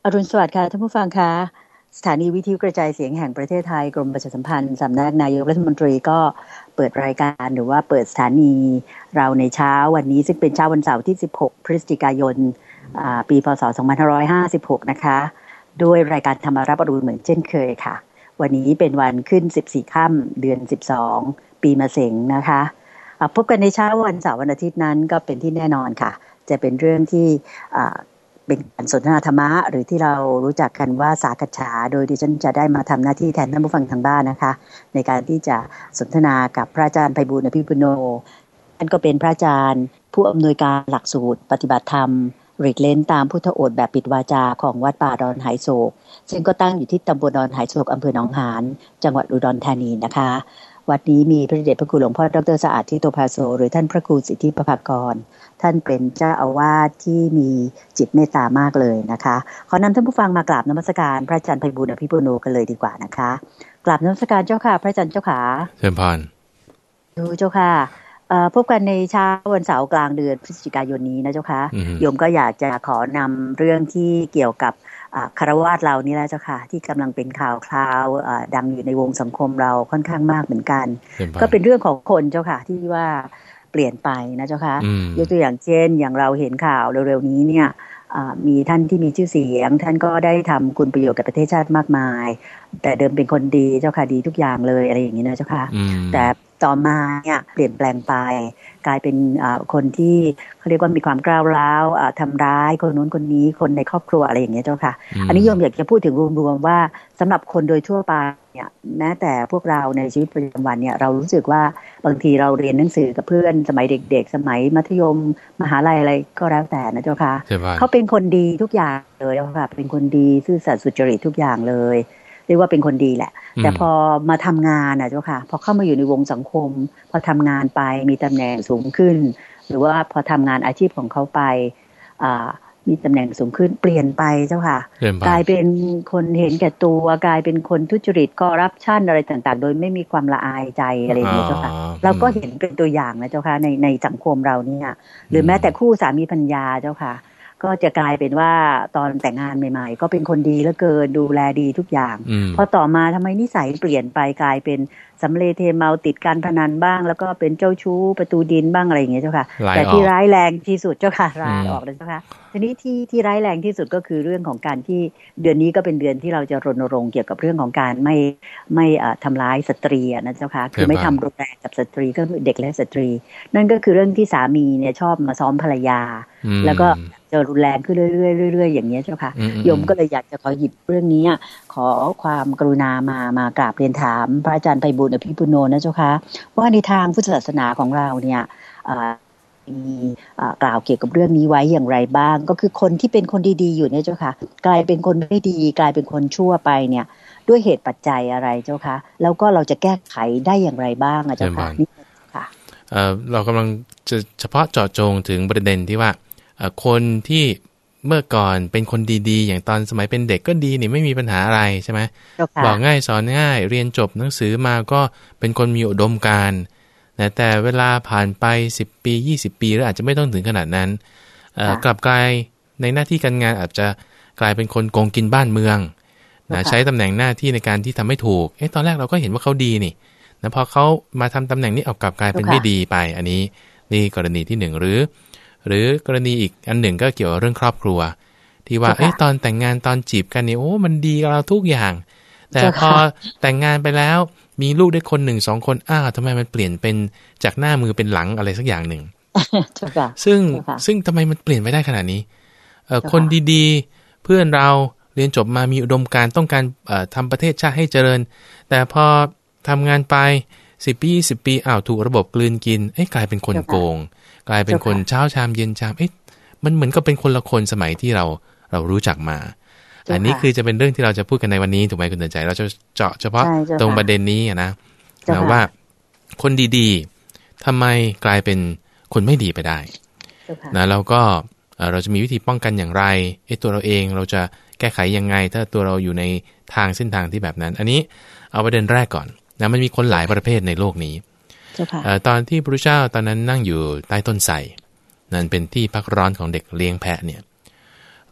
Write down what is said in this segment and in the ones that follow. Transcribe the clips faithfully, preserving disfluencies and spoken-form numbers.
อรุณสวัสดิ์ค่ะท่านผู้ฟังคะสถานีวิทยุกระจายเสียงแห่งประเทศไทยกรมประชาสัมพันธ์สำนักนายกรัฐมนตรีก็เปิดรายการหรือว่าเปิดสถานีเราในเช้าวันนี้ซึ่งเป็นเช้าวันเสาร์ที่สิบหกพฤศจิกายนปีพ.ศ. สองพันห้าร้อยห้าสิบหกนะคะด้วยรายการธรรมารับอรุณเหมือนเช่นเคยค่ะวันนี้เป็นวันขึ้นสิบสี่ค่ำเดือนสิบสองปีมะเสงนะคะพบกันในเช้าวันเสาร์วันอาทิตย์นั้นก็เป็นที่แน่นอนค่ะจะเป็นเรื่องที่เป็นการสนทนาธรรมะหรือที่เรารู้จักกันว่าสากัจฉาโดยดิฉันจะได้มาทำหน้าที่แทนท่านผู้ฟังทางบ้านนะคะในการที่จะสนทนากับพระอาจารย์ไพบูลย์อภิปุโนท่านก็เป็นพระอาจารย์ผู้อำนวยการหลักสูตรปฏิบัติธรรมหลีกเล้นตามพุทธโอษฐ์แบบปิดวาจาของวัดป่าดอนไหโศกซึ่งก็ตั้งอยู่ที่ตำบลดอนไหโศกอำเภอหนองหานจังหวัดอุดรธานีนะคะวัดนี้มีพระเดชพระคุณหลวงพ่อดร.สะอาดทิโตภาโสหรือท่านพระครูสิทธิประภากรท่านเป็นเจ้าอาวาสที่มีจิตเมตตามากเลยนะคะขอนำท่านผู้ฟังมากราบนมัสการพระอาจารย์ไพบูลย์อภิปุโนกันเลยดีกว่านะคะกราบนมัสการเจ้าค่ะพระอาจารย์เจ้าค่ะเชิญพรดูเจ้าค่ะพบกันในเช้าวันเสาร์กลางเดือนพฤศจิกายนนี้นะเจ้าค่ะโยมก็อยากจะขอนำเรื่องที่เกี่ยวกับคฤหัสถ์เรานี่แหละเจ้าค่ะที่กำลังเป็นข่าวคราวดังอยู่ในวงสังคมเราค่อนข้างมากเหมือนกันก็เป็นเรื่องของคนเจ้าค่ะที่ว่าเปลี่ยนไปนะเจ้าค่ะยกตัวอย่างเช่นอย่างเราเห็นข่าวเร็วๆนี้เนี่ยมีท่านที่มีชื่อเสียงท่านก็ได้ทำคุณประโยชน์กับประเทศชาติมากมายแต่เดิมเป็นคนดีเจ้าค่ะดีทุกอย่างเลยอะไรอย่างนี้นะเจ้าค่ะแต่ต่อมาเนี่ยเปลี่ยนแปลงไปกลายเป็นคนที่เขาเรียกว่ามีความกล้าวร้าวทำร้ายคนนู้นคนนี้คนในครอบครัวอะไรอย่างเงี้ยเจ้าค่ะอันนี้โยมอยากจะพูดถึงรวมๆว่าสำหรับคนโดยทั่วไปเนี่ยแม้แต่พวกเราในชีวิตประจำวันเนี่ยเรารู้สึกว่าบางทีเราเรียนหนังสือกับเพื่อนสมัยเด็กๆสมัยมัธยมมหาลัยอะไรก็แล้วแต่นะเจ้าค่ะเขาเป็นคนดีทุกอย่างเลยเจ้าค่ะเป็นคนดีซื่อสัตย์สุจริตทุกอย่างเลยเรียกว่าเป็นคนดีแหละแต่พอมาทำงานนะเจ้าค่ะพอเข้ามาอยู่ในวงสังคมพอทำงานไปมีตำแหน่งสูงขึ้นหรือว่าพอทำงานอาชีพของเขาไปมีตำแหน่งสูงขึ้นเปลี่ยนไปเจ้าค่ะกลายเป็นคนเห็นแก่ตัวกลายเป็นคนทุจริตคอร์รัปชันอะไรต่างๆโดยไม่มีความละอายใจอะไรอย่างเงี้ยเจ้าค่ะเราก็เห็นเป็นตัวอย่างนะเจ้าค่ะในในสังคมเราเนี่ยหรือแม้แต่คู่สามีภรรยาเจ้าค่ะก็จะกลายเป็นว่าตอนแต่งงานใหม่ๆก็เป็นคนดีเหลือเกินดูแลดีทุกอย่างพอต่อมาทำไมนิสัยเปลี่ยนไปกลายเป็นสำเร็จเทเมาติดการพนันบ้างแล้วก็เป็นเจ้าชู้ประตูดินบ้างอะไรอย่างเงี้ยเจ้าค่ะแต่ที่ร้ายแรงที่สุดเจ้าค่ะลาออกเลยเจ้าค่ะทีนี้ที่ที่ร้ายแรงที่สุดก็คือเรื่องของการที่เดือนนี้ก็เป็นเดือนที่เราจะรณรงค์เกี่ยวกับเรื่องของการไม่ไม่ทำร้ายสตรีนะเจ้าค่ะคือไม่ทำรุนแรงกับสตรีก็เด็กและสตรีนั่นก็คือเรื่องที่สามีเนี่ยชอบมาซ้อมภรรยาแล้วก็จะรุนแรงขึ้นเรื่อยๆเรื่อยๆอย่างนี้เจ้าค่ะโยมก็เลยอยากจะขอหยิบเรื่องนี้ขอความกรุณามามากราบเรียนถามพระอาจารย์ไพบูลย์อภิปุโนนะเจ้าค่ะว่าในทางพุทธศาสนาของเราเนี่ยมีกล่าวเกี่ยวกับเรื่องนี้ไว้อย่างไรบ้างก็คือคนที่เป็นคนดีๆอยู่เนี่ยเจ้าค่ะกลายเป็นคนไม่ดีกลายเป็นคนชั่วไปเนี่ยด้วยเหตุปัจจัยอะไรเจ้าค่ะแล้วก็เราจะแก้ไขได้อย่างไรบ้างอะเจ้าค่ะนี่ค่ะเรากำลังจะเฉพาะเจาะจงถึงประเด็นที่ว่าคนที่เมื่อก่อนเป็นคนดีๆอย่างตอนสมัยเป็นเด็กก็ดีนี่ไม่มีปัญหาอะไรใช่ไหมบอกง่ายสอนง่ายเรียนจบหนังสือมาก็เป็นคนมีอุดมการณ์แต่เวลาผ่านไปสิบปียี่สิบปีหรืออาจจะไม่ต้องถึงขนาดนั้นกลับกลายในหน้าที่การงานอาจจะกลายเป็นคนโกงกินบ้านเมืองนะใช้ตำแหน่งหน้าที่ในการที่ทำไม่ถูกเอ๊ะตอนแรกเราก็เห็นว่าเขาดีนี่นะพอเขามาทำตำแหน่งนี้เอากลับกลายเป็นไม่ดีไปอันนี้นี่กรณีที่หนึ่งหรือหรือกรณีอีกอันหนึ่งก็เกี่ยวกับเรื่องครอบครัวที่ว่าเอ๊ะตอนแต่งงานตอนจีบกันนี่โอ้มันดีกับเราทุกอย่างแต่พอแต่งงานไปแล้วมีลูกได้คนหนึ่งสองคนอ้าวทำไมมันเปลี่ยนเป็นจากหน้ามือเป็นหลังอะไรสักอย่างหนึ่งซึ่งซึ่งทำไมมันเปลี่ยนไปได้ขนาดนี้เอ่อคนดีๆเพื่อนเราเรียนจบมามีอุดมการณ์ต้องการเอ่อทำประเทศชาติให้เจริญแต่พอทำงานไปสิบปียี่สิบปีอ้าวถูกระบบกลืนกินเอ๊ะกลายเป็นคนโกงกลายเป็นคนเช้าชามเย็นชามเอ๊ะมันเหมือนกับเป็นคนละคนสมัยที่เราเรารู้จักมาอันนี้คือจะเป็นเรื่องที่เราจะพูดกันในวันนี้ถูกไหมคุณเตือนใจเราจะเจาะเฉพาะตรงประเด็นนี้นะนะว่าคนดีๆทำไมกลายเป็นคนไม่ดีไปได้นะแล้วก็เราจะมีวิธีป้องกันอย่างไรไอ้ตัวเราเองเราจะแก้ไขยังไงถ้าตัวเราอยู่ในทางเส้นทางที่แบบนั้นอันนี้เอาประเด็นแรกก่อนนะมันมีคนหลายประเภทในโลกนี้ตอนที่พระพุทธเจ้าตอนนั้นนั่งอยู่ใต้ต้นไทรนั่นเป็นที่พักร้อนของเด็กเลี้ยงแพะเนี่ย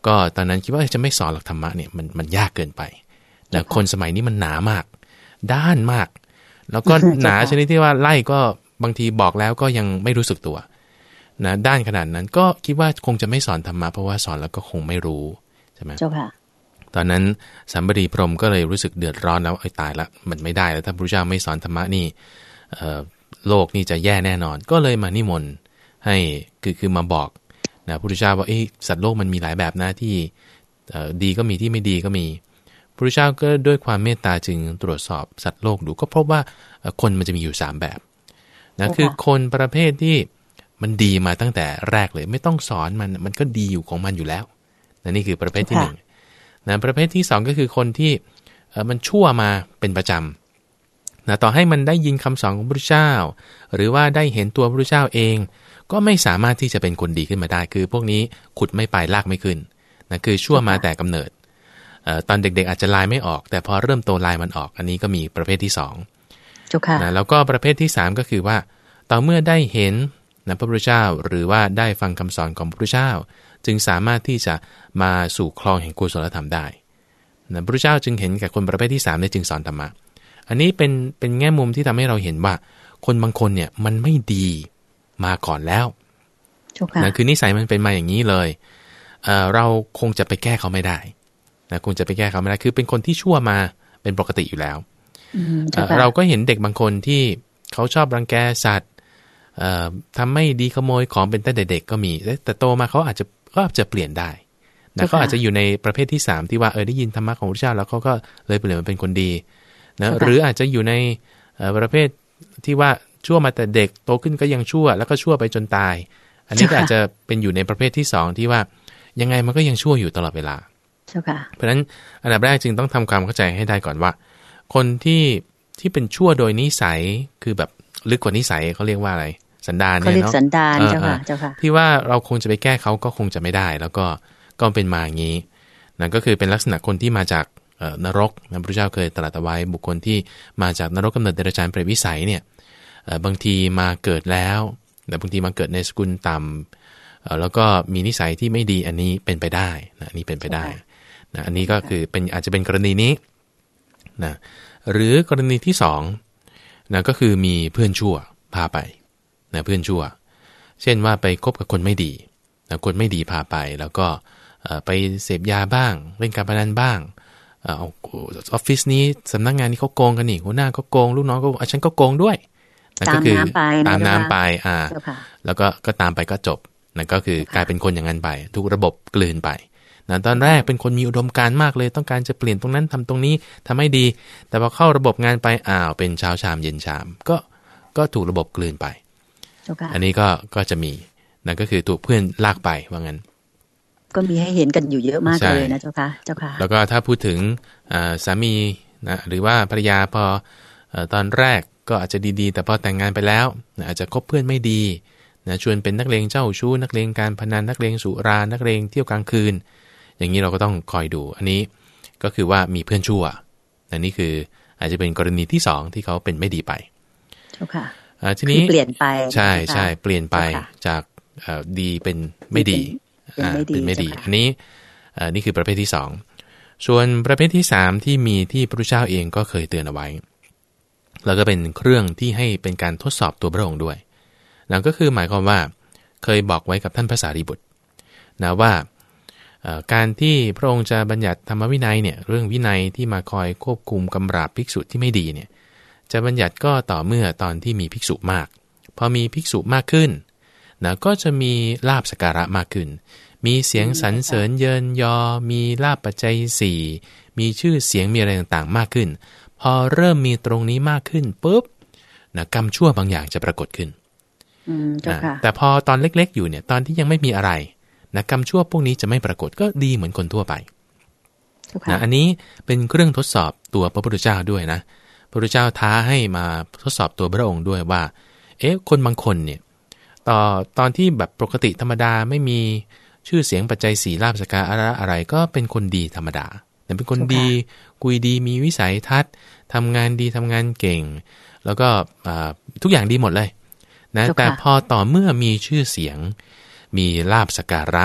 ก็ตอนนั้นคิดว่าจะไม่สอนหลักธรรมะเนี่ยมันมันยากเกินไปแต่คนสมัยนี้มันหนามากด้านมากแล้วก็หนาชนิดที่ว่าไล่ก็บางทีบอกแล้วก็ยังไม่รู้สึกตัวนะด้านขนาดนั้นก็คิดว่าคงจะไม่สอนธรรมะเพราะว่าสอนแล้วก็คงไม่รู้ใช่ไหมเจ้าค่ะตอนนั้นสัมบดีพรหมก็เลยรู้สึกเดือดร้อนแล้วไอ้ตายละมันไม่ได้แล้วถ้าพระพุทธเจ้าไม่สอนธรรมะนี่โลกนี่จะแย่แน่นอนก็เลยมานิมนต์ให้คือคือมาบอกนะพระพุทธเจ้าว่าไอ้สัตว์โลกมันมีหลายแบบนะที่ดีก็มีที่ไม่ดีก็มีพระพุทธเจ้าก็ด้วยความเมตตาจึงตรวจสอบสัตว์โลกดูก็พบว่าคนมันจะมีอยู่สามแบบนะคือคนประเภทที่มันดีมาตั้งแต่แรกเลยไม่ต้องสอนมันมันก็ดีอยู่ของมันอยู่แล้วนะนี่คือประเภทที่หนึ่งนะประเภทที่สองก็คือคนที่มันชั่วมาเป็นประจำนะต่อให้มันได้ยินคำสอนของพระพุทธเจ้าหรือว่าได้เห็นตัวพระพุทธเจ้าเองก็ไม่สามารถที่จะเป็นคนดีขึ้นมาได้คือพวกนี้ขุดไม่ไปลากไม่ขึ้นนะคือชั่วมาแต่กำเนิดตอนเด็กๆอาจจะลายไม่ออกแต่พอเริ่มโตลายมันออกอันนี้ก็มีประเภทที่สองนะแล้วก็ประเภทที่สามก็คือว่าต่อเมื่อได้เห็นนะพระพุทธเจ้าหรือว่าได้ฟังคำสอนของพระพุทธเจ้าจึงสามารถที่จะมาสู่คลองแห่งกุศลธรรมได้นะพระพุทธเจ้าจึงเห็นแก่คนประเภทที่สามได้จึงสอนธรรมะอันนี้เป็นเป็นแง่มุมที่ทำให้เราเห็นว่าคนบางคนเนี่ยมันไม่ดีมาก่อนแล้วนะคือนิสัยมันเป็นมาอย่างนี้เลย เอ่อ เราคงจะไปแก้เขาไม่ได้นะคงจะไปแก้เขาไม่ได้คือเป็นคนที่ชั่วมาเป็นปกติอยู่แล้วเราก็เห็นเด็กบางคนที่เขาชอบรังแกสัตว์ทำไม่ดีขโมยของเป็นตั้งแต่เด็กก็มีแต่โตมาเขาอาจจะก็อาจจะเปลี่ยนได้นะเขาอาจจะอยู่ในประเภทที่สามที่ว่าเออได้ยินธรรมะของพระเจ้าแล้วเขาก็เลยเปลี่ยนมาเป็นคนดีนะหรืออาจจะอยู่ในประเภทที่ว่าชั่วมาแต่เด็กโตขึ้นก็ยังชั่วแล้วก็ชั่วไปจนตายอันนี้ก็อาจจะเป็นอยู่ในประเภทที่สองที่ว่ายังไงมันก็ยังชั่วอยู่ตลอดเวลาเพราะฉะนั้นอันดับแรกจึงต้องทำความเข้าใจให้ได้ก่อนว่าคนที่ที่เป็นชั่วโดยนิสัยคือแบบลึกกว่านิสัยเขาเรียกว่าอะไรสันดานเนี่ยเนาะสันดานเจ้าค่ะเจ้าค่ะที่ว่าเราคงจะไปแก้เขาก็คงจะไม่ได้แล้วก็ก็เป็นมาอย่างนี้นั่นก็คือเป็นลักษณะคนที่มาจากนรกนะพระพุทธเจ้าเคยตรัสไว้บุคคลที่มาจากนรกกำเนิดเดรัจฉานเปรตวิสัยเนี่ยบางทีมาเกิดแล้วแต่บางทีมาเกิดในสกุลต่ำแล้วก็มีนิสัยที่ไม่ดีอันนี้เป็นไปได้นะอันนี้เป็นไปได้นะอันนี้ก็คือเป็นอาจจะเป็นกรณีนี้นะหรือกรณีที่สองนะก็คือมีเพื่อนชั่วพาไปนะเพื่อนชั่วเช่นว่าไปคบกับคนไม่ดีนะคนไม่ดีพาไปแล้วก็ไปเสพยาบ้างเล่นการพนันบ้างออฟฟิศนี้สำนักงานนี้เขาโกงกันนี่หัวหน้าก็โกงลูกน้องก็ฉันก็โกงด้วยนั่นก็คือตามน้ำไปอ่าแล้วก็ก็ตามไปก็จบนั่นก็คือกลายเป็นคนอย่างนั้นไปทุกระบบกลืนไปนะตอนแรกเป็นคนมีอุดมการณ์มากเลยต้องการจะเปลี่ยนตรงนั้นทำตรงนี้ทำให้ดีแต่พอเข้าระบบงานไปอ้าวเป็นเช้าชามเย็นชามก็ก็ถูกระบบกลืนไปอันนี้ก็ก็จะมีนั่นก็คือถูกเพื่อนลากไปว่างั้นก็มีให้เห็นกันอยู่เยอะมากเลยนะเจ้าค่ะเจ้าค่ะแล้วก็ถ้าพูดถึงสามีนะหรือว่าภรรยาพอตอนแรกก็อาจจะดีๆแต่พอแต่งงานไปแล้วอาจจะคบเพื่อนไม่ดีนะชวนเป็นนักเลงเจ้าชู้นักเลงการพนันนักเลงสุรานักเลงเที่ยวกลางคืนอย่างนี้เราก็ต้องคอยดูอันนี้ก็คือว่ามีเพื่อนชั่วอันนี้คืออาจจะเป็นกรณีที่สองที่เขาเป็นไม่ดีไปเจ้าค่ะทีนี้เปลี่ยนไปใช่ใช่เปลี่ยนไปจากดีเป็นไม่ดีเป็นไม่ดีอันนี้นี่คือประเภทที่สองส่วนประเภทที่สามที่มีที่พระพุทธเจ้าเองก็เคยเตือนเอาไว้แล้วก็เป็นเครื่องที่ให้เป็นการทดสอบตัวพระองค์ด้วยนั่นก็คือหมายความว่าเคยบอกไว้กับท่านพระสารีบุตรนะว่าการที่พระองค์จะบัญญัติธรรมวินัยเนี่ยเรื่องวินัยที่มาคอยควบคุมกำราบภิกษุที่ไม่ดีเนี่ยจะบัญญัติก็ต่อเมื่อตอนที่มีภิกษุมากพอมีภิกษุมากขึ้นนะก็จะมีลาภสักการะมากขึ้นมีเสียงสรรเสริญเยินยอมีลาภปัจจัยสี่มีชื่อเสียงมีอะไรต่างๆมากขึ้นพอเริ่มมีตรงนี้มากขึ้นปุ๊บนะกรรมชั่วบางอย่างจะปรากฏขึ้นนะแต่พอตอนเล็กๆอยู่เนี่ยตอนที่ยังไม่มีอะไรนะกรรมชั่วพวกนี้จะไม่ปรากฏก็ดีเหมือนคนทั่วไปนะอันนี้เป็นเครื่องทดสอบตัวพระพุทธเจ้าด้วยนะพระพุทธเจ้าท้าให้มาทดสอบตัวพระองค์ด้วยว่าเอ๊ะคนบางคนเนี่ยต่อตอนที่แบบปกติธรรมดาไม่มีชื่อเสียงปัจจัยสี่ลาภสักการะอะไรก็เป็นคนดีธรรมดาแต่เป็นคนดีคุยดีมีวิสัยทัศน์ทำงานดีทำงานเก่งแล้วก็ทุกอย่างดีหมดเลยนะแต่พอต่อเมื่อมีชื่อเสียงมีลาภสักการะ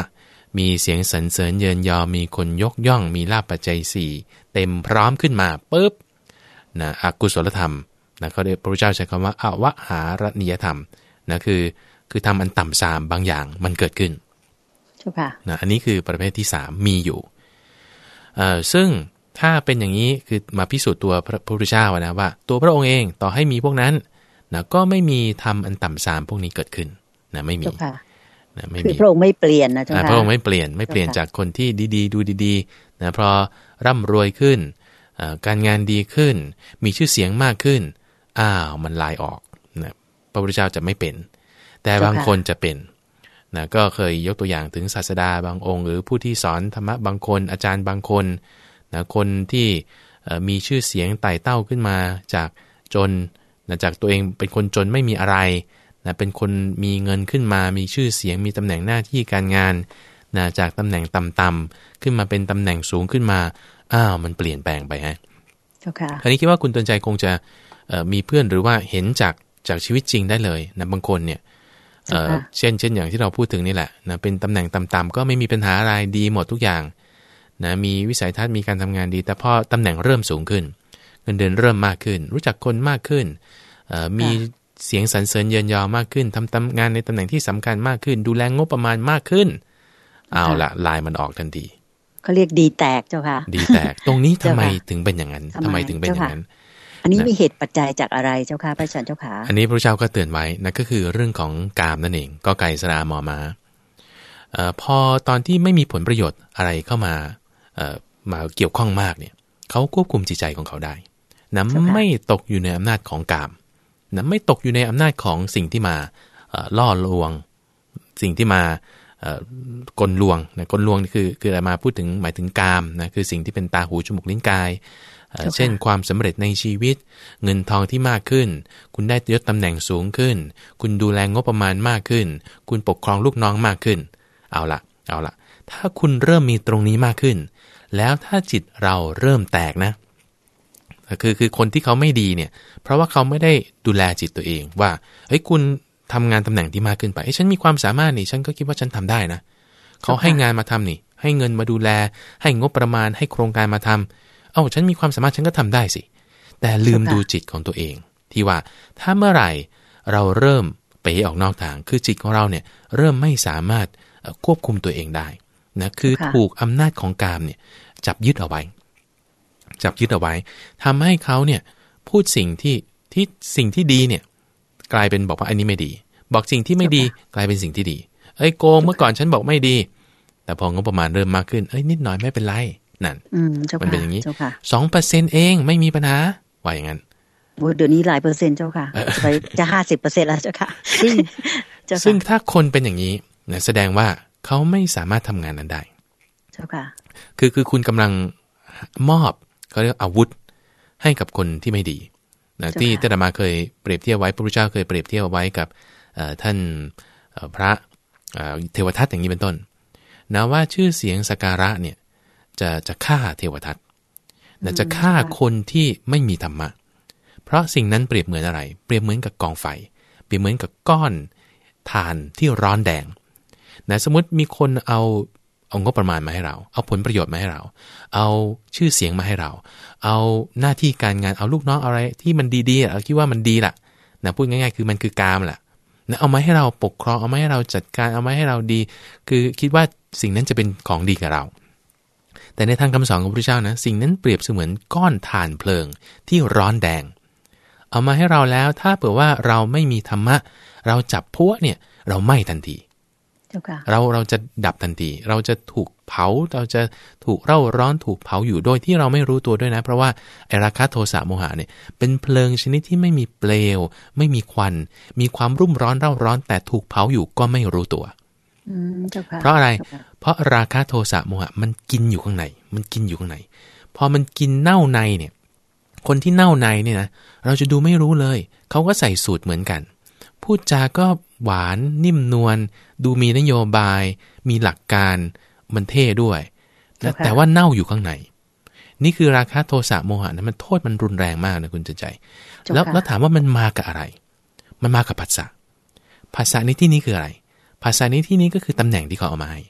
มีเสียงสรรเสริญเยินยอมีคนยกย่องมีลาภปัจจัยสี่เต็มพร้อมขึ้นมาปุ๊บนะอกุศลธรรมนะเขาเรียกพระพุทธเจ้าใช้คำว่าอวหารณียธรรมนะคือคือทำอันต่ำทรามบางอย่างมันเกิดขึ้นนะอันนี้คือประเภทที่สามมีอยู่เอ่อซึ่งถ้าเป็นอย่างนี้คือมาพิสูจน์ตัวพระพุทธเจ้านะว่าตัวพระองค์เองต่อให้มีพวกนั้นนะก็ไม่มีทำอันต่ำทรามพวกนี้เกิดขึ้นนะไม่มีนะไม่มีพระองค์ไม่เปลี่ยนนะเจ้าค่ะพระองค์ไม่เปลี่ยนไม่เปลี่ยนจากคนที่ดีๆดูดีๆนะพอร่ำรวยขึ้นการงานดีขึ้นมีชื่อเสียงมากขึ้นอ้าวมันลายออกนะพระพุทธเจ้าจะไม่เป็นแต่บางคนจะเป็นนะก็เคยยกตัวอย่างถึงศาสดาบางองค์หรือผู้ที่สอนธรรมะบางคนอาจารย์บางคนนะคนที่มีชื่อเสียงไต่เต้าขึ้นมาจากจนนะจากตัวเองเป็นคนจนไม่มีอะไรนะเป็นคนมีเงินขึ้นมามีชื่อเสียงมีตำแหน่งหน้าที่การงานนะจากตำแหน่งต่ำๆขึ้นมาเป็นตำแหน่งสูงขึ้นมาอ้าวมันเปลี่ยนแปลงไปฮะเจ้าค่ะคราวนี้คิดว่าคุณเตือนใจคงจะมีเพื่อนหรือว่าเห็นจากจากชีวิตจริงได้เลยนะบางคนเนี่ยเอ่อเช่นเช่นอย่างที่เราพูดถึงนี่แหละนะเป็นตำแหน่งต่ำๆก็ไม่มีปัญหาอะไรดีหมดทุกอย่างนะมีวิสัยทัศน์มีการทำงานดีแต่พอตำแหน่งเริ่มสูงขึ้นเงินเดือนเริ่มมากขึ้นรู้จักคนมากขึ้นเอ่อมีเสียงสรรเสริญเยินยอมากขึ้นทำทำงานในตำแหน่งที่สำคัญมากขึ้นดูแลงบประมาณมากขึ้นเอาละลายมันออกทันทีเขาเรียกดีแตกเจ้าค่ะดีแตกตรงนี้ทำไมถึงเป็นอย่างนั้นทำไมถึงเป็นอย่างนั้นอันนี้มีเหตุปัจจัยจากอะไรเจ้าค่ะพระอาจารย์เจ้าค่ะอันนี้พระเจ้าก็เตือนไว้นั่นก็คือเรื่องของกามนั่นเองก็ไก่สระมอม้าเอ่อพอตอนที่ไม่มีผลประโยชน์อะไรเข้ามาเอ่อมาเกี่ยวข้องมากเนี่ยเขาควบคุมจิตใจของเขาได้นะไม่ตกอยู่ในอำนาจของกามนะไม่ตกอยู่ในอำนาจของสิ่งที่มาเอ่อล่อลวงสิ่งที่มาเอ่อกลลวงนะกลลวงนี่คือคืออะไรมาพูดถึงหมายถึงกามนะคือสิ่งที่เป็นตาหูจมูกลิ้นกายเช่นความสำเร็จในชีวิตเงินทองที่มากขึ้นคุณได้ยศตำแหน่งสูงขึ้นคุณดูแลงบประมาณมากขึ้นคุณปกครองลูกน้องมากขึ้นเอาละเอาละถ้าคุณเริ่มมีตรงนี้มากขึ้นแล้วถ้าจิตเราเริ่มแตกนะคือคือคนที่เขาไม่ดีเนี่ยเพราะว่าเขาไม่ได้ดูแลจิตตัวเองว่าเฮ้ยคุณทำงานตำแหน่งที่มากขึ้นไปเฮ้ยฉันมีความสามารถนี่ฉันก็คิดว่าฉันทำได้นะเขาให้งานมาทำนี่ให้เงินมาดูแลให้งบประมาณให้โครงการมาทำเอ้าฉันมีความสามารถฉันก็ทำได้สิแต่ลืมดูจิตของตัวเองที่ว่าถ้าเมื่อไหร่เราเริ่มไปออกนอกทางคือจิตของเราเนี่ยเริ่มไม่สามารถควบคุมตัวเองได้นะคือถูกอำนาจของกามเนี่ยจับยึดเอาไว้จับยึดเอาไว้ทำให้เขาเนี่ยพูดสิ่งที่ที่สิ่งที่ดีเนี่ยกลายเป็นบอกว่าอันนี้ไม่ดีบอกสิ่งที่ไม่ดีกลายเป็นสิ่งที่ดีเอ้ยโกงเมื่อก่อนฉันบอกไม่ดีแต่พองบประมาณเริ่มมากขึ้นเอ้ยนิดหน่อยไม่เป็นไรนั่นมันเป็นอย่างนี้สองเปอร์เซ็นต์เองไม่มีปัญหาว่าอย่างนั้นเดี๋ยวนี้หลายเปอร์เซ็นต์เจ้าค่ะไปจะห้าสิบเปอร์เซ็นต์แล้วเจ้าค่ะซึ่งซึ่งถ้าคนเป็นอย่างนี้นะแสดงว่าเขาไม่สามารถทำงานนั้นได้เจ้าค่ะคือคือคุณกำลังมอบเขาเรียกอาวุธให้กับคนที่ไม่ดีนะที่อาตมาเคยเปรียบเทียบไว้พระพุทธเจ้าเคยเปรียบเทียบไว้กับท่านพระเทวทัตอย่างนี้เป็นต้นนะว่าชื่อเสียงสักการะเนี่ยจะจะฆ่าเทวทัตนะจะฆ่าคนที่ไม่มีธรรมะเพราะสิ่งนั้นเปรียบเหมือนอะไรเปรียบเหมือนกับกองไฟเปรียบเหมือนกับก้อนถ่านที่ร้อนแดงนะสมมติมีคนเอาเอางบประมาณมาให้เราเอาผลประโยชน์มาให้เราเอาชื่อเสียงมาให้เราเอาหน้าที่การงานเอาลูกน้องอะไรที่มันดีๆเราคิดว่ามันดีล่ะนะพูดง่ายๆคือมันคือกามแหละนะเอามาให้เราปกครองเอามาให้เราจัดการเอามาให้เราดีคือคิดว่าสิ่งนั้นจะเป็นของดีกับเราแต่ในทางคำสอนของพระพุทธเจ้านะสิ่งนั้นเปรียบเสมือนก้อนถ่านเพลิงที่ร้อนแดงเอามาให้เราแล้วถ้าเผื่อว่าเราไม่มีธรรมะเราจับพัวเนี่ยเราไหม้ทันทีเราเราจะดับทันทีเราจะถูกเผาเราจะถูกเร่าร้อนถูกเผาอยู่โดยที่เราไม่รู้ตัวด้วยนะเพราะว่าไอ้ราคะโทสะโมหะเนี่ยเป็นเพลิงชนิดที่ไม่มีเปลวไม่มีควันมีความรุ่มร้อนเร่าร้อนแต่ถูกเผาอยู่ก็ไม่รู้ตัวเพราะอะไรเพราะราคะโทสะโมหะมันกินอยู่ข้างในมันกินอยู่ข้างในพอมันกินเน่าในเนี่ยคนที่เน่าในเนี่ยนะเราจะดูไม่รู้เลยเขาก็ใส่สูตรเหมือนกันพูดจาก็หวานนิ่มนวลดูมีนโยบายมีหลักการมันเท่ด้วยนะแต่ว่าเน่าอยู่ข้างในนี่คือราคะโทสะโมหะนะมันโทษมันรุนแรงมากนะคุณใจแล้วแล้วถามว่ามันมากับอะไรมันมากับภาษาภาษาในที่นี้คืออะไรภาษาในที่นี้ก็คือตำแหน่งที่เขาเอามาให้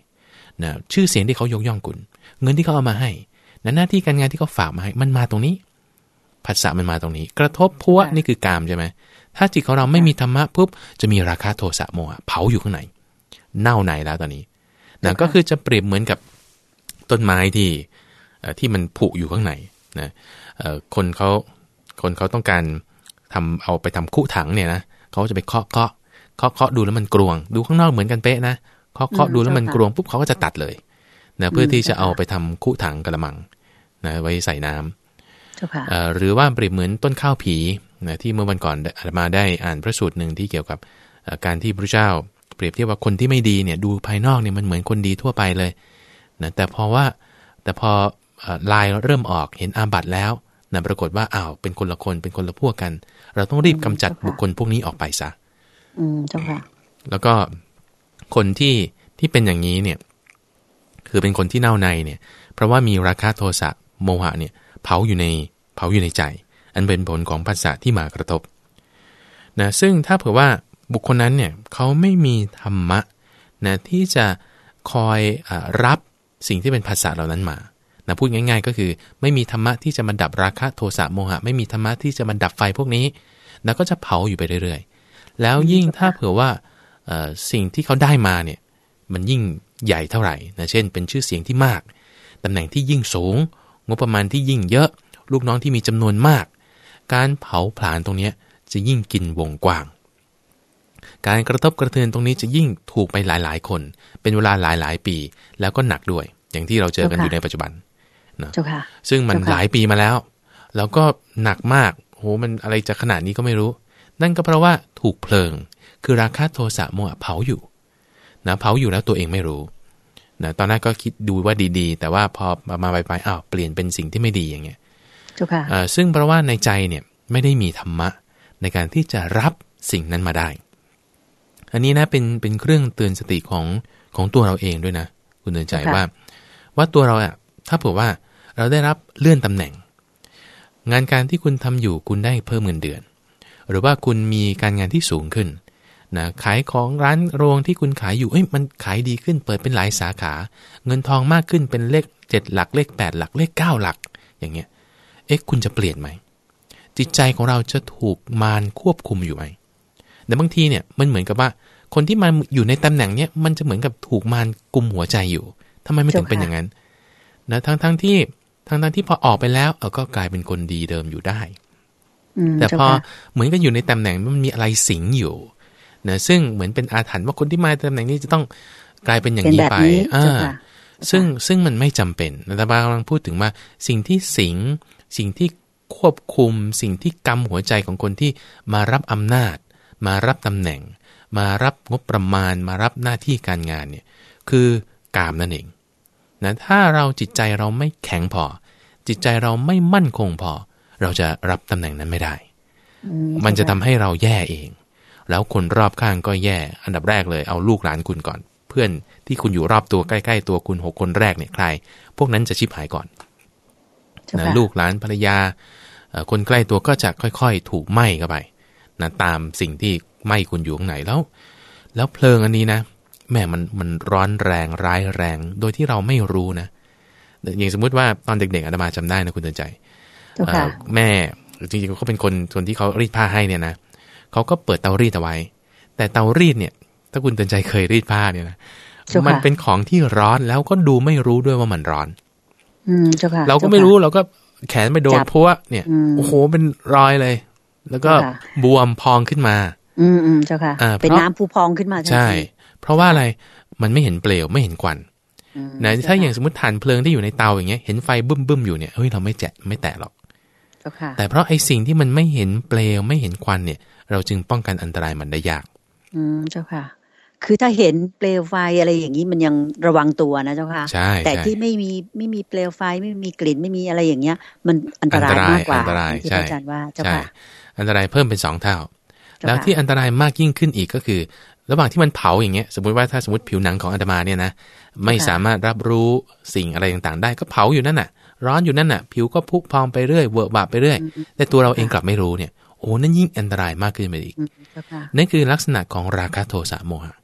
นะชื่อเสียงที่เขายกย่องคุณเงินที่เขาเอามาให้นะหน้าที่การงานที่เขาฝากมาให้มันมาตรงนี้ผัสสะมันมาตรงนี้กระทบพัวนี่คือกามใช่ไหมถ้าจิตของเราไม่มีธรรมะปุ๊บจะมีราคะโทสะโมหะเผาอยู่ข้างในเน่าในแล้วตอนนี้นะก็คือจะเปรียบเหมือนกับต้นไม้ที่ที่มันผุอยู่ข้างในนะคนเขาคนเขาต้องการทำเอาไปทำคุถังเนี่ยนะเขาจะไปเคาะเคาะเคาะเคาะดูแล้วมันกรวงดูข้างนอกเหมือนกันเป๊ะนะเคาะเคาะดูแล้วมันกรวงปุ๊บเขาก็จะตัดเลยนะเพื่อที่จะเอาไปทำคุถังกระมังนะไว้ใส่น้ำหรือว่าเปรียบเหมือนต้นข้าวผีนะที่เมื่อวันก่อนอาตมาได้อ่านพระสูตรหนึ่งที่เกี่ยวกับการที่พระเจ้าเปรียบเทียบว่าคนที่ไม่ดีเนี่ยดูภายนอกเนี่ยมันเหมือนคนดีทั่วไปเลยนะแต่พอว่าแต่พอลายเริ่มออกเห็นอาบัติแล้วนะปรากฏว่าอ้าวเป็นคนละคนเป็นคนละพวกกันเราต้องรีบกำจัดบุคคลพวกนี้ออกไปซะอืมเจ้าค่ะแล้วก็คนที่ที่เป็นอย่างนี้เนี่ยคือเป็นคนที่เน่าในเนี่ยเพราะว่ามีราคะโทสะโมหะเนี่ยเผาอยู่ในเผาอยู่ในใจอันเป็นผลของผัสสะที่มากระทบนะซึ่งถ้าเผื่อว่าบุคคลนั้นเนี่ยเขาไม่มีธรรมะนะที่จะคอยอรับสิ่งที่เป็นผัสสะเหล่านั้นมานะพูดง่ายๆก็คือไม่มีธรรมะที่จะมาดับราคะโทสะโมหะไม่มีธรรมะที่จะมาดับไฟพวกนี้นะก็จะเผาอยู่ไปเรื่อยๆแล้วยิ่งถ้าเผื่อว่าสิ่งที่เขาได้มาเนี่ยมันยิ่งใหญ่เท่าไหร่นะเช่นเป็นชื่อเสียงที่มากตำแหน่งที่ยิ่งสูงงบประมาณที่ยิ่งเยอะลูกน้องที่มีจำนวนมากการเผาผลาญตรงนี้จะยิ่งกินวงกว้างการกระทบกระเทือนตรงนี้จะยิ่งถูกไปหลายๆคนเป็นเวลาหลายๆปีแล้วก็หนักด้วยอย่างที่เราเจอกันอยู่ในปัจจุบันนะซึ่งมันหลายปีมาแล้วแล้วก็หนักมากโหมันอะไรจะขนาดนี้ก็ไม่รู้นั่นก็เพราะว่าถูกเพลิงคือราคะโทสะโมหะเผาอยู่นะเผาอยู่แล้วตัวเองไม่รู้นะตอนแรกก็คิดดูว่าดีๆแต่ว่าพอมาไปไปอ้าวเปลี่ยนเป็นสิ่งที่ไม่ดีอย่างเงี้ยซึ่งเพราะว่าในใจเนี่ยไม่ได้มีธรรมะในการที่จะรับสิ่งนั้นมาได้อันนี้นะเป็นเป็นเครื่องเตือนสติของของตัวเราเองด้วยนะคุณเตือนใจว่าว่าตัวเราอะถ้าเผื่อว่าเราได้รับเลื่อนตำแหน่งงานการที่คุณทำอยู่คุณได้เพิ่มเงินเดือนหรือว่าคุณมีการงานที่สูงขึ้นนะขายของร้านโรงที่คุณขายอยู่เอ้ยมันขายดีขึ้นเปิดเป็นหลายสาขาเงินทองมากขึ้นเป็นเลขเจ็ดหลักเลขแปดหลักเลขเก้าหลักอย่างเงี้ยเอ๊ะคุณจะเปลี่ยนไหมจิตใจของเราจะถูกมารควบคุมอยู่ไหมแต่บางทีเนี่ยมันเหมือนกับว่าคนที่มาอยู่ในตำแหน่งเนี้ยมันจะเหมือนกับถูกมารกุมหัวใจอยู่ทำไมไม่ถึงเป็นอย่างนั้นนะทั้งทั้งที่ทั้งทั้งที่พอออกไปแล้วเออก็กลายเป็นคนดีเดิมอยู่ได้แต่พอเหมือนกับอยู่ในตำแหน่งมันมีอะไรสิงอยู่นะซึ่งเหมือนเป็นอาถรรพ์ว่าคนที่มาตำแหน่งนี้จะต้องกลายเป็นอย่างนี้ไปอ่าซึ่งซึ่งมันไม่จำเป็นแต่บางกำลังพูดถึงว่าสิ่งที่สิงสิ่งที่ควบคุมสิ่งที่กำหัวใจของคนที่มารับอำนาจมารับตำแหน่งมารับงบประมาณมารับหน้าที่การงานเนี่ยคือกามนั่นเองนะถ้าเราจิตใจเราไม่แข็งพอจิตใจเราไม่มั่นคงพอเราจะรับตำแหน่งนั้นไม่ได้มันจะทำให้เราแย่เองแล้วคนรอบข้างก็แย่อันดับแรกเลยเอาลูกหลานคุณก่อนเพื่อนที่คุณอยู่รอบตัวใกล้ๆตัวคุณหกคนแรกเนี่ยใครพวกนั้นจะชิบหายก่อนนะลูกหลานภรรยาคนใกล้ตัวก็จะค่อยๆถูกไหม้เข้าไปนะตามสิ่งที่ไหม้คุณอยู่ข้างในแล้วแล้วเพลิงอันนี้นะแม่มันมันร้อนแรงร้ายแรงโดยที่เราไม่รู้นะอย่างสมมุติว่าตอนเด็กๆอาตมาจำได้นะคุณเตือนใจแม่จริงๆเขาเป็นคนคนที่เขารีดผ้าให้เนี่ยนะเขาก็เปิดเตารีดเอาไว้แต่เตารีดเนี่ยถ้าคุณเตือนใจเคยรีดผ้าเนี่ยนะมันเป็นของที่ร้อนแล้วก็ดูไม่รู้ด้วยว่ามันร้อนเราก็ไม่รู้เราก็แขนไปโดนเพราะว่าเนี่ยโอ้โหเป็นรอยเลยแล้วก็บวมพองขึ้นมาอืมอืมเจ้าค่ะเป็นน้ำผู้พองขึ้นมาใช่เพราะว่าอะไรมันไม่เห็นเปลวไม่เห็นควันนะถ้าอย่างสมมติถ่านเพลิงที่อยู่ในเตาอย่างเงี้ยเห็นไฟบึ้มบึ้มอยู่เนี่ยเฮ้ยเราไม่แจะไม่แตะหรอกแต่เพราะไอ้สิ่งที่มันไม่เห็นเปลวไม่เห็นควันเนี่ยเราจึงป้องกันอันตรายมันได้ยากอืมเจ้าค่ะคือถ้าเห็นเปลวไฟอะไรอย่างนี้มันยังระวังตัวนะเจ้าค่ะแต่ที่ไม่มีไม่มีเปลวไฟไม่มีกลิ่นไม่มีอะไรอย่างเงี้ยมันอันตรายมากกว่าที่อาจารย์ว่าเจ้าค่ะอันตรายเพิ่มเป็นสองเท่าแล้วที่อันตรายมากยิ่งขึ้นอีกก็คือระหว่างที่มันเผาอย่างเงี้ยสมมติว่าถ้าสมมติผิวหนังของอาตมาเนี่ยนะไม่สามารถรับรู้สิ่งอะไรต่างๆได้ก็เผาอยู่นั่นน่ะร้อนอยู่นั่นน่ะผิวก็พุพองไปเรื่อยเวอะบะไปเรื่อยแต่ตัวเราเองกลับไม่รู้เนี่ยโอ้นั่นยิ่งอันตรายมากขึ้นไปอีกนั่นคือลักษณะของราคะโทสะโมหะ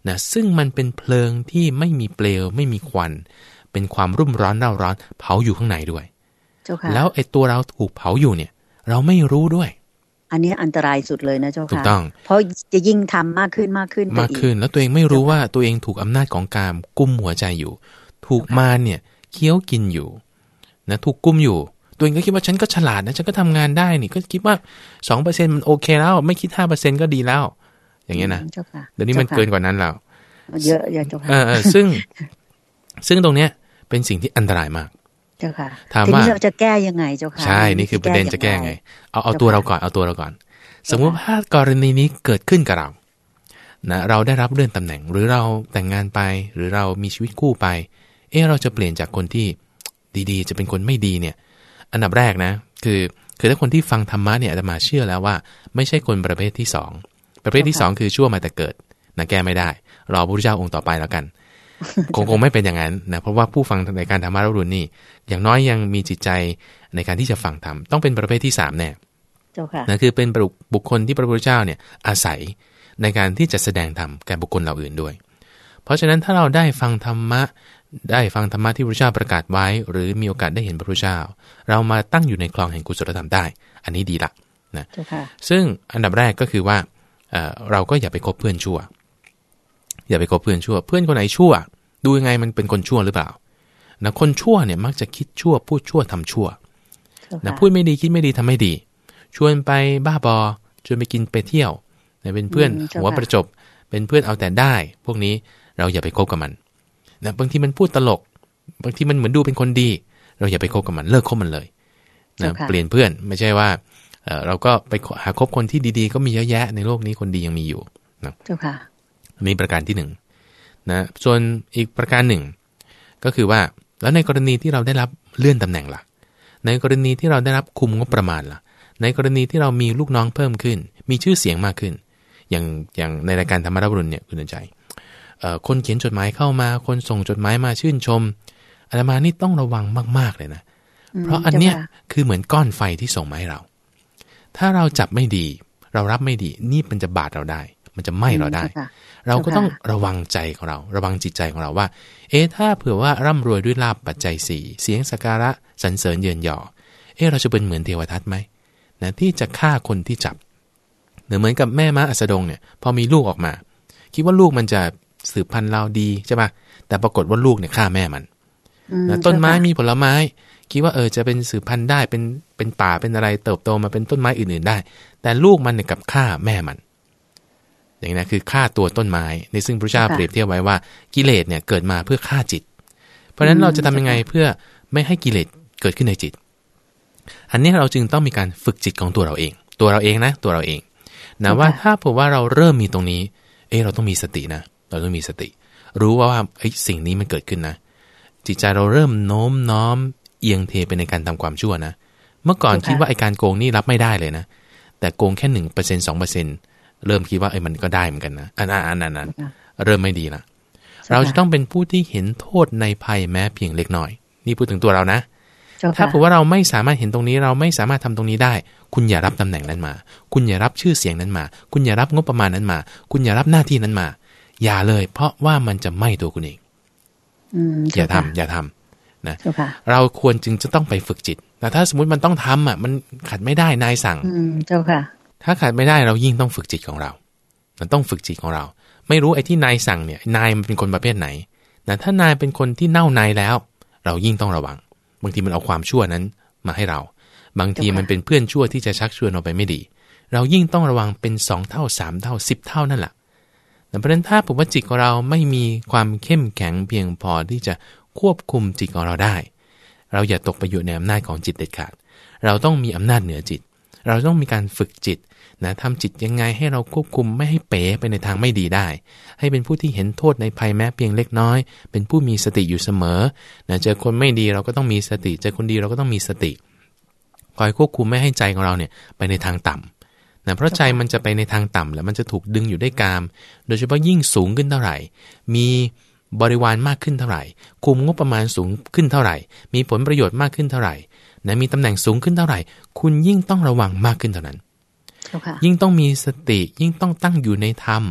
นะซึ่งมันเป็นเพลิงที่ไม่มีเปลวไม่มีควันเป็นความรุ่มร้อนเร่าร้อนเผาอยู่ข้างในด้วยแล้วไอ้ตัวเราถูกเผาอยู่เนี่ยเราไม่รู้ด้วยอันนี้อันตรายสุดเลยนะเจ้าค่ะถูกต้องเพราะจะยิ่งทำมากขึ้นมากขึ้นมากขึ้นแล้วตัวเองไม่รู้ว่าตัวเองถูกอำนาจของกามกุมหัวใจอยู่ถูกมารเนี่ยเคี้ยวกินอยู่นะถูกกุมอยู่ตัวเองก็คิดว่าฉันก็ฉลาดนะฉันก็ทำงานได้นี่ก็คิดว่า สองเปอร์เซ็นต์ มันโอเคแล้วไม่คิด ห้าเปอร์เซ็นต์ ก็ดีแล้วอย่างเงี้ยนะเดี๋ยวนี้มันเกินกว่านั้นแล้วเยอะเยอะเจ้าค่ะเออซึ่งซึ่งตรงเนี้ยเป็นสิ่งที่อันตรายมากเจ้าค่ะถามว่าเราจะแก้ยังไงเจ้าค่ะใช่นี่คือประเด็นจะแก้ไงเอาเอาตัวเราก่อนเอาตัวเราก่อนสมมุติว่ากรณีนี้เกิดขึ้นกับเรานะเราได้รับเลื่อนตำแหน่งหรือเราแต่งงานไปหรือเรามีชีวิตคู่ไปเออเราจะเปลี่ยนจากคนที่ดีๆจะเป็นคนไม่ดีเนี่ยอันดับแรกนะคือคือถ้าคนที่ฟังธรรมะเนี่ยอาตมาเชื่อแล้วว่าไม่ใช่คนประเภทที่สองประเภทที่สองคือชั่วมาแต่เกิดนะแก้ไม่ได้รอพระพุทธเจ้าองค์ต่อไปแล้วกันคงคงไม่เป็นอย่างนั้นนะเพราะว่าผู้ฟังในการธรรมะเรารุ่นนี่อย่างน้อยยังมีจิตใจในการที่จะฟังธรรมต้องเป็นประเภทที่สามแน่นะคือเป็นบุคคลที่พระพุทธเจ้าเนี่ยอาศัยในการที่จะแสดงธรรมแก่บุคคลเหล่าอื่นด้วยเพราะฉะนั้นถ้าเราได้ฟังธรรมะได้ฟังธรรมะที่พระพุทธเจ้าประกาศไว้หรือมีโอกาสได้เห็นพระพุทธเจ้าเรามาตั้งอยู่ในคลองแห่งกุศลธรรมได้อันนี้ดีละนะซึ่งอันดับแรกก็คือว่า เอ่อ เราก็อย่าไปคบเพื่อนชั่วอย่าไปคบเพื่อนชั่วเพื่อนคนไหนชั่วดูยังไงมันเป็นคนชั่วหรือเปล่านะคนชั่วเนี่ยมักจะคิดชั่วพูดชั่วทำชั่วนะพูดไม่ดีคิดไม่ดีทำไม่ดีชวนไปบ้าบอชวนไปกินไปเที่ยวนะเป็นเพื่อนหัวประจบเป็นเพื่อนเอาแต่ได้พวกนี้เราอย่าไปคบกับมันนะบางทีมันพูดตลกบางทีมันเหมือนดูเป็นคนดีเราอย่าไปคบกับมันเลิกคบมันเลยนะเปลี่ยนเพื่อนไม่ใช่ว่าเอ่อเราก็ไปหาคบคนที่ดีๆก็มีเยอะแยะในโลกนี้คนดียังมีอยู่นะเจ้าค่ะนี่ประการที่หนึ่งนะส่วนอีกประการหนึ่งก็คือว่าแล้วในกรณีที่เราได้รับเลื่อนตำแหน่งล่ะในกรณีที่เราได้รับคุมงบประมาณล่ะในกรณีที่เรามีลูกน้องเพิ่มขึ้นมีชื่อเสียงมากขึ้นอย่างอย่างในรายการธรรมะรับรุณเนี่ยคุณใจเอ่อคนเขียนจดหมายเข้ามาคนส่งจดหมายมาชื่นชมอาตมานี่ต้องระวังมากๆเลยนะเพราะอันเนี้ยคือเหมือนก้อนไฟที่ส่งมาให้เราถ้าเราจับไม่ดีเรารับไม่ดีนี่มันจะบาดเราได้มันจะไหม้เราได้เราก็ต้องระวังใจของเราระวังจิตใจของเราว่าเอ๊ะถ้าเผื่อว่าร่ำรวยด้วยลาภปัจจัยสี่เสียงสักการะสรรเสริญเยินยอเอ๊ะเราจะเป็นเหมือนเทวทัตไหมนะที่จะฆ่าคนที่จับเหมือนกับแม่ม้าอัสดงเนี่ยพอมีลูกออกมาคิดว่าลูกมันจะสืบพันธุ์เราดีใช่ป่ะแต่ปรากฏว่าลูกเนี่ยฆ่าแม่มันนะต้นไม้มีผลไม้คิดว่าเออจะเป็นสืบพันธุ์ได้เป็นเป็นป่าเป็นอะไรเติบโตมาเป็นต้นไม้อื่นๆได้แต่ลูกมันเนี่ยกับฆ่าแม่มันอย่างนี้นะคือฆ่าตัวต้นไม้ในซึ่งพระเจ้าเปรียบเทียบไว้ว่ากิเลสเนี่ยเกิดมาเพื่อฆ่าจิตเพราะฉะนั้นเราจะทำยังไงเพื่อไม่ให้กิเลสเกิดขึ้นในจิตอันนี้เราจึงต้องมีการฝึกจิตของตัวเราเองตัวเราเองนะตัวเราเองนะว่าถ้าเผื่อว่าเราเริ่มมีตรงนี้เออเราต้องมีสตินะเราต้องมีสติรู้ว่าว่าไอ้สิ่งนี้มันเกิดขึ้นนะจิตใจเราเริ่มโน้มน้อมเอียงเทไปในการทำความชั่วนะเมื่อก่อนคิดว่าไอ้การโกงนี่รับไม่ได้เลยนะแต่โกงแค่ หนึ่งเปอร์เซ็นต์ สองเปอร์เซ็นต์ เริ่มคิดว่าไอ้มันก็ได้เหมือนกันนะอันนั้นอันนั้นเริ่มไม่ดีละเราจะต้องเป็นผู้ที่เห็นโทษในภัยแม้เพียงเล็กน้อยนี่พูดถึงตัวเรานะถ้าเผื่อว่าเราไม่สามารถเห็นตรงนี้เราไม่สามารถทำตรงนี้ได้คุณอย่ารับตำแหน่งนั้นมาคุณอย่ารับชื่อเสียงนั้นมาคุณอย่ารับงบประมาณนั้นมาคุณอย่ารับหน้าที่นั้นมาอย่าเลยเพราะว่ามันจะไหม้ตัวคุณเองอย่าทำอย่าทำนะเราควรจึงจะต้องไปฝึกจิตแต่ถ้าสมมติมันต้องทำอ่ะมันขัดไม่ได้นายสั่งเจ้าค่ะถ้าขัดไม่ได้เรายิ่งต้องฝึกจิตของเรามันต้องฝึกจิตของเราไม่รู้ไอ้ที่นายสั่งเนี่ยนายมันเป็นคนประเภทไหนแต่ถ้านายเป็นคนที่เน่านายแล้วเรายิ่งต้องระวังบางทีมันเอาความชั่วนั้นมาให้เราบางทีมันเป็นเพื่อนชั่วที่จะชักชวนเราไปไม่ดีเรายิ่งต้องระวังเป็นสองเท่าสามเท่าสิบเท่านั่นแหละเพราะฉะนั้นถ้าผมว่าจิตของเราไม่มีความเข้มแข็งเพียงพอที่จะควบคุมจิตของเราได้เราอย่าตกไปอยู่ในอำนาจของจิตเด็ดขาดเราต้องมีอำนาจเหนือจิตเราต้องมีการฝึกจิตนะทำจิตยังไงให้เราควบคุมไม่ให้เป๋ไปในทางไม่ดีได้ให้เป็นผู้ที่เห็นโทษในภัยแม้เพียงเล็กน้อยเป็นผู้มีสติอยู่เสมอนะเจอคนไม่ดีเราก็ต้องมีสติเจอคนดีเราก็ต้องมีสติคอยควบคุมไม่ให้ใจของเราเนี่ยไปในทางต่ำนะเพราะใจมันจะไปในทางต่ำแล้วมันจะถูกดึงอยู่ด้วยกามโดยเฉพาะยิ่งสูงขึ้นเท่าไหร่มีบริวารมากขึ้นเท่าไหร่คุมงบประมาณสูงขึ้นเท่าไหร่มีผลประโยชน์มากขึ้นเท่าไหร่นะมีตำแหน่งสูงขึ้นเท่าไหร่คุณยิ่งต้องระวังมากขึ้นเท่านั้นยิ่งต้องมีสติยิ่งต้องตั้งอยู่ในธรรม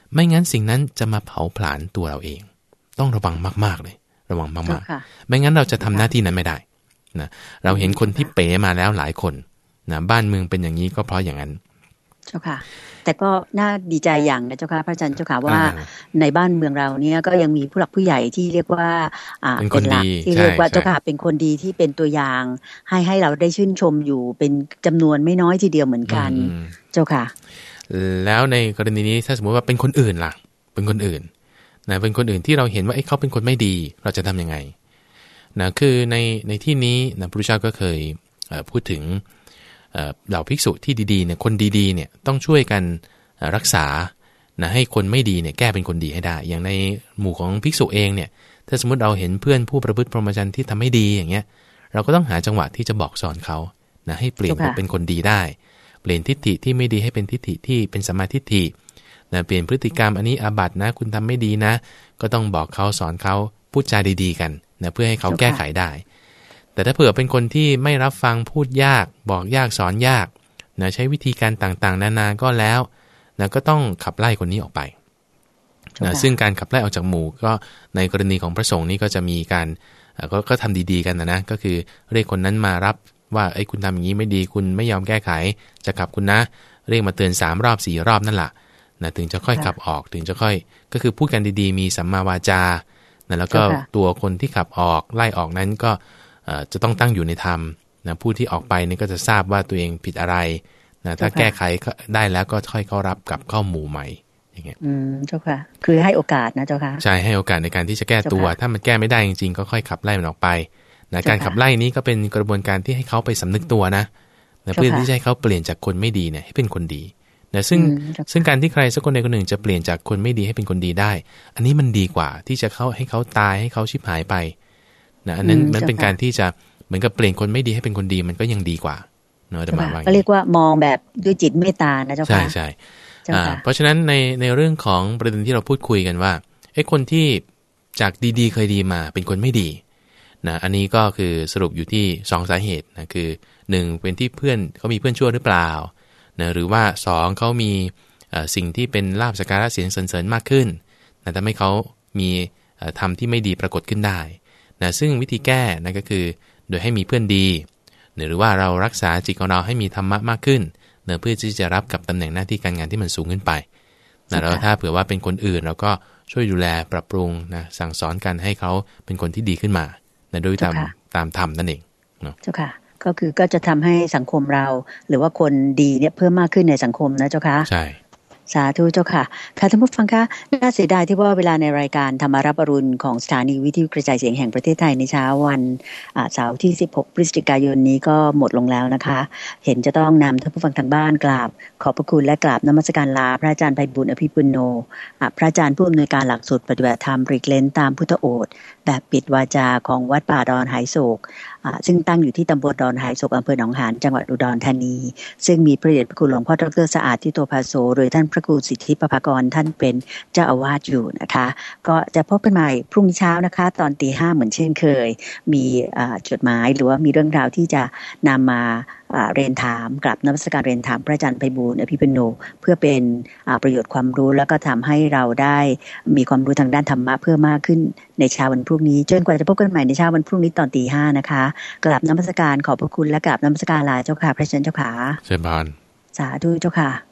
ไม่งั้นสิ่งนั้นจะมาเผาผลาญตัวเราเองต้องระวังมากๆเลยระวังมากๆไม่งั้นเราจะทำหน้าที่นั้นไม่ได้นะเราเห็นคนที่เป๋มาแล้วหลายคนนะบ้านเมืองเป็นอย่างนี้ก็เพราะอย่างนั้นเจ้าค่ะแต่ก็น่าดีใจอย่างนะเจ้าค่ะพระอาจารย์เจ้าค่ะว่าในบ้านเมืองเราเนี่ยก็ยังมีผู้หลักผู้ใหญ่ที่เรียกว่าเป็นคนดีที่เรียกว่าเจ้าค่ะเป็นคนดีที่เป็นตัวอย่างให้ให้เราได้ชื่นชมอยู่เป็นจำนวนไม่น้อยทีเดียวเหมือนกันเจ้าค่ะแล้วในกรณีนี้ถ้าสมมติว่าเป็นคนอื่นล่ะเป็นคนอื่นนะเป็นคนอื่นที่เราเห็นว่าเขาเป็นคนไม่ดีเราจะทำยังไงนะคือในในที่นี้นะพระพุทธเจ้าก็เคยพูดถึงเหล่าภิกษุที่ดีๆเนี่ยคนดีๆเนี่ยต้องช่วยกันรักษานะให้คนไม่ดีเนี่ยแก้เป็นคนดีให้ได้อย่างในหมู่ของภิกษุเองเนี่ยถ้าสมมติเราเห็นเพื่อนผู้ประพฤติพรหมจรรย์ที่ทำไม่ดีอย่างเงี้ยเราก็ต้องหาจังหวะที่จะบอกสอนเขานะให้เปลี่ยนเป็นคนดีได้เปลี่ยนทิฏฐิที่ไม่ดีให้เป็นทิฏฐิที่เป็นสัมมาทิฏฐินะเปลี่ยนพฤติกรรมอันนี้อาบัตินะคุณทำไม่ดีนะก็ต้องบอกเขาสอนเขาพูดจาดีๆกันนะเพื่อให้เขาแก้ไขได้แต่ถ้าเผื่อเป็นคนที่ไม่รับฟังพูดยากบอกยากสอนยากนะใช้วิธีการต่างๆนานาก็แล้วนะก็ต้องขับไล่คนนี้ออกไปนะซึ่งการขับไล่ออกจากหมู่ก็ในกรณีของพระสงฆ์นี่ก็จะมีการก็ก็ทำดีๆกันนะนะก็คือเรียกคนนั้นมารับว่าไอ้คุณทำอย่างนี้ไม่ดีคุณไม่ยอมแก้ไขจะขับคุณนะเรียกมาเตือนสามรอบสี่รอบนั่นแหละนะถึงจะค่อยขับออกถึงจะค่อยก็คือพูดกันดีๆมีสัมมาวาจานะแล้วก็ตัวคนที่ขับออกไล่ออกนั้นก็จะต้องตั้งอยู่ในธรรมนะผู้ที่ออกไปนี่ก็จะทราบว่าตัวเองผิดอะไรนะถ้าแก้ไขได้แล้วก็ค่อยเข้ารับกับเข้าหมู่ใหม่อย่างเงี้ยอืมเจ้าค่ะคือให้โอกาสนะเจ้าค่ะใช่ให้โอกาสในการที่จะแก้ตัวถ้ามันแก้ไม่ได้จริงๆก็ค่อยขับไล่มันออกไปนะการขับไล่นี้ก็เป็นกระบวนการที่ให้เขาไปสำนึกตัวนะนะเพื่อที่จะให้เขาเปลี่ยนจากคนไม่ดีเนี่ยให้เป็นคนดีนะซึ่งซึ่งการที่ใครสักคนใดคนหนึ่งจะเปลี่ยนจากคนไม่ดีให้เป็นคนดีได้อันนี้มันดีกว่าที่จะเข้าให้เขาตายให้เขาชิบหายไปนะอันนั้นมันเป็นการที่จะเหมือนกับเปลี่ยนคนไม่ดีให้เป็นคนดีมันก็ยังดีกว่าเนาะแต่มาว่าก็เรียกว่ามองแบบด้วยจิตเมตตานะเจ้าค่ะใช่ใช่เพราะฉะนั้นในในเรื่องของประเด็นที่เราพูดคุยกันว่าไอ้คนที่จากดีๆเคยดีมาเป็นคนไม่ดีนะอันนี้ก็คือสรุปอยู่ที่สองสาเหตุนะคือหนึ่งเป็นที่เพื่อนเขามีเพื่อนชั่วหรือเปล่านะหรือว่าสองเขามีสิ่งที่เป็นลาภสักการะเสียงสรรเสริญมากขึ้นนะทำให้เขามีธรรมที่ไม่ดีปรากฏขึ้นได้นะซึ่งวิธีแก้นะก็คือโดยให้มีเพื่อนดีหรือว่าเรารักษาจิตของเราให้มีธรรมะมากขึ้นเนะเพื่อที่จะรับกับตำแหน่งหน้าที่การงานที่มันสูงขึ้นไปนะแล้วถ้าเผื่อว่าเป็นคนอื่นเราก็ช่วยดูแลปรับปรุงนะสั่งสอนกันให้เขาเป็นคนที่ดีขึ้นมานะโดยตามตามธรรมนั่นเองเนาะเจ้าค่ะก็คือก็จะทำให้สังคมเราหรือว่าคนดีเนี่ยเพิ่มมากขึ้นในสังคมนะเจ้าค่ะใช่สาธุเจ้าค่ะค่ะท่านผู้ฟังคะน่าเสียดายที่ว่าเวลาในรายการธรรมารับอรุณของสถานีวิทยุกระจายเสียงแห่งประเทศไทยในเช้าวันเสาร์ที่สิบหกพฤศจิกายนนี้ก็หมดลงแล้วนะคะเห็นจะต้องนำท่านผู้ฟังทางบ้านกราบขอบพระคุณและกราบนมัสการลาพระอาจารย์ไพบุญอภิปุณโญพระอาจารย์ผู้อำนวยการหลักสูตรปฏิบัติธรรมริกเลนตามพุทธโอษฐ์แบบปิดวาจาของวัดป่าดอนหายโศกซึ่งตั้งอยู่ที่ตำบลดอนหายโศกอำเภอหนองหานจังหวัดอุดรธานีซึ่งมีพระเดชพระคุณหลวงพ่อดร.สะอาดทิโตภาโสโดยท่านพระครูสิทธิประภากรท่านเป็นเจ้าอาวาสอยู่นะคะก็จะพบกันใหม่พรุ่งนี้เช้านะคะตอนตีห้าเหมือนเช่นเคยมีจดหมายหรือว่ามีเรื่องราวที่จะนำมาเรียนถามกลับนมัสการเรียนถามพระอาจารย์ไพบูลย์อภิปุณโญเพื่อเป็นประโยชน์ความรู้แล้วก็ทำให้เราได้มีความรู้ทางด้านธรรมะเพิ่มมากขึ้นในเช้าวันพรุ่งนี้จนกว่าจะพบกันใหม่ในเช้าวันพรุ่งนี้ตอนตีห้านะคะกราบนมัสการขอบพระคุณและกราบนมัสการลาเจ้าค่ะพระอาจารย์เจ้าค่ะเชิญพานสาธุเจ้าค่ะ